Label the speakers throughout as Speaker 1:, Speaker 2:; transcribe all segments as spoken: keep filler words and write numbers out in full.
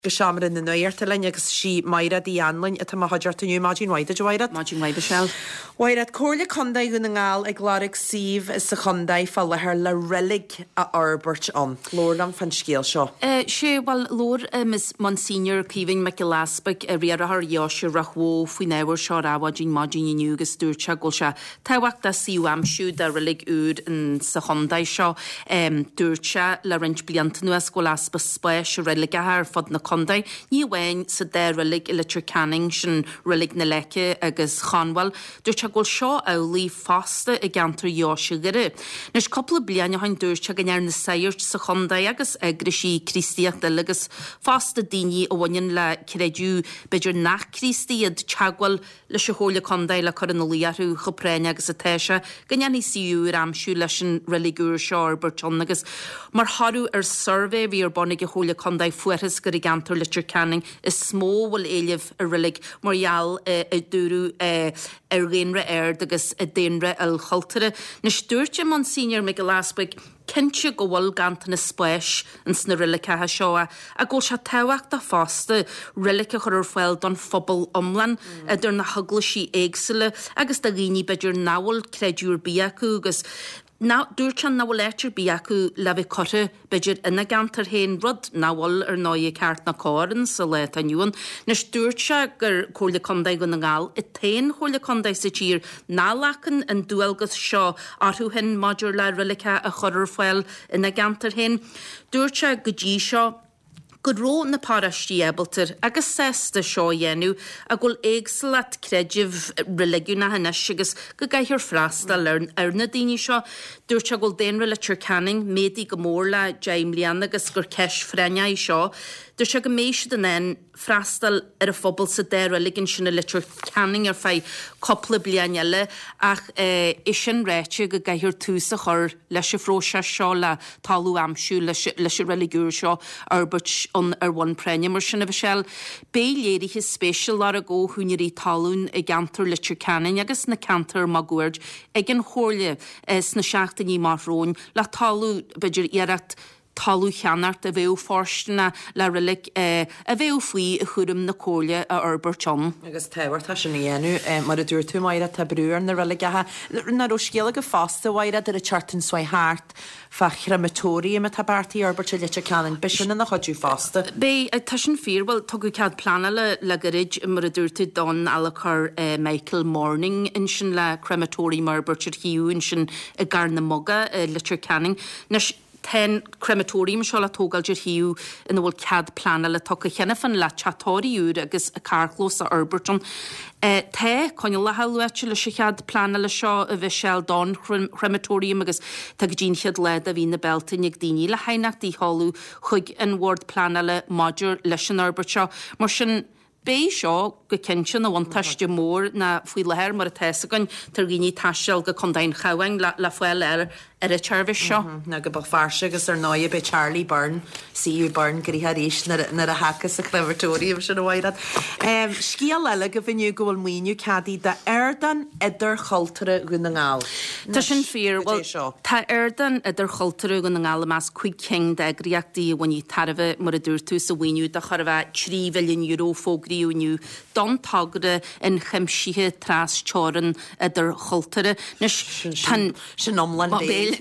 Speaker 1: Geshamar in the Noyertalain agus si Maira di Anlin at a Mahajarta New Majin Waida Joirat.
Speaker 2: Majin Waida Shell.
Speaker 1: Wairat Corley Condai Gunangal, a Gloric Sieve, a Secondai, follow her La Relic a Arbert on. Lord and Fanskiel Shaw.
Speaker 2: Uh, she, well, Lord, uh, Miss Monsignor Kevin McGillaspic, a rear her Yosha Rahwo, Finever Shaw, Awajin Majin Yugas, Durcha Gulsha, Tawak da Siwam Shu, the Relic Ud, and Secondai Shaw, um, Durcha, La Range Bliantanu, Escolaspa Splash, Relic a her, Fodna Condai, Ni Wen, said there Relic Electric Canning, Shin Relic Neleke, Agus Khanwell, Durcha Gul Shaw, Owly, Faster, a Ganter Yosha Gere. Nish couple of Bliana Hind Durcha, Ganyan the Sayers, Secondai, Agus Egrishi, Christia, the Legas, Faster Dini, Owanian La Kireju, Bidger Nak Christi, and Chagwell, Le Shaholia Condai, La Coronalia, Hoprena, Agus Atesha, Ganyani Siu, Ramshu, Leshan, Religur Shaw, Bertonagas, Marharu, er survey, we are Bonnig Holia Condai, Fueres, Gariganter, Litcher Canning, is small, will Eliv, a relic, Morial, a Duru, a Erinra Erd, Agus, a Denra, El Hultere, Nisturcha, Monsignor Miguelaswick, Kenche go wal gant na splash and snurilica ha shoa a go sha tawak da faste relica chor fel don fobble umlan a der na huglashi egsele agus da gini bidger nawol credur biaku gus Now, Durchan na letter biaku levi cotte bidget in a ganter hen rud nawal er noye cart na corin so let a newan. Nish Durcha gur hole condai gunangal, it ten hole condai sichir na laken and duelgus shaw arhu hen modular relica a chorur fell in a ganter hen. Durcha guji shaw. Good ro na parashti ebelter, agus sesta shaw yenu, a gul egsalat crejiv religuna haneshigus, gagahir frasta learn ernadini shaw, durcha gul denra lecture canning, medi gamorla, jaim lianagus gur kesh frenya shaw, durcha gamesh den en frastal er a fobble sa der religion shina lecture canning er fai couple blianelle, ach uh, ishin reche gagahir tusa chor leshe frosha shaw la talu amshu leshe religur shaw, arbach on er one premium or shin of a shell. Bay lady his special lot of go huniri talun a ganter litcher canning, agus na canter magurge, again horle as na shachtini marron, la talu bidger erat. Talu Chanart a bhew forstna la relic a bhew fui a churum na colia a Urberchon.
Speaker 1: Agus tewart ha sin ienu, mar a dúr tú maira ta brúr na relic ha na roskela go fasta waira der a chartan swai hart fa crematorium at habarti Urbert litcher canning bishin na chodju fasta.
Speaker 2: Be a tashin fear well togu cad planala la garage mar a dúr tú don alakar Michael Morning in shin la crematorium Urbert hiu in shin a garna moga litcher canning. Nash ten crematorium shall a togal jer hiu in the world cad plan la toka chenefan la chatori ud agus a carclos a Urberton. Uh, te conyola haluach le shad plan la shaw a vishel don crematorium agus tagjin had led a vina belt in yagdini la hainach di holu hug and word plan la module leshan Urbertshaw marshin Bei shaw go kinchin a one tashte more na fui la her mar a tesagon tergini tashel go condain chawang la la fuel er er a charvis shaw
Speaker 1: na go bal farsha agus er noye be Charlie Byrne see you Byrne gri harish na na a hackas a crematorium should a wide that um skiel ella go vinu go muinu cadi da erdan eder culture gunangal
Speaker 2: tashin fear well ta erdan eder culture gunangal mas quick king da griakti when you tarve mar a durtu so winu da charva three billion euro fog new don tagre in chemshihe tras choren eder culture nish tan
Speaker 1: shinomland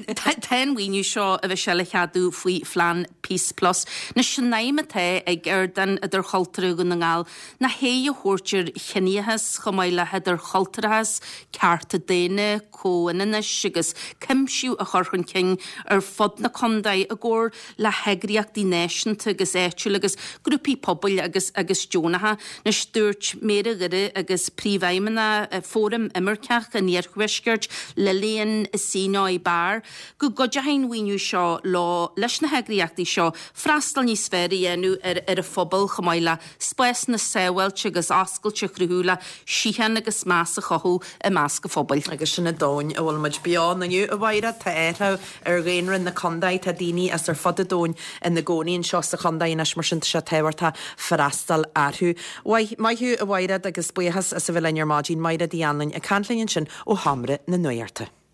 Speaker 2: ten we knew shaw of a shellachadu fui flan peace plus nish naimate ag erdan eder culture gunangal na heye horcher cheniehas chamaila heder culture has carte dene ko in a shigas chemshu a chorchen king er fod na condai agor la hegriak di nation tugus etchulagus grupi pobl agus agus jonaha na sturt mere gere agus privaimena uh, forum immerkach a neerchwiskert Lillian Sinoi bar go gojahin winu shaw law leshna hegriakti shaw frastal ni sferi enu er er a fobble chamaila spes na sewelch agus askel chruhula shihan agus massa chohu a maska fobble
Speaker 1: agus sinna doin a wal much beyond na you a waira ta erho er gainra in the condai ta dini as er fodda doin in the goni and shosta condai na shmershin ta tewarta frastal arhu why my hu a waira agus buhas as a villain your margin maida di anlin a cantlin sin o hamre na noyarte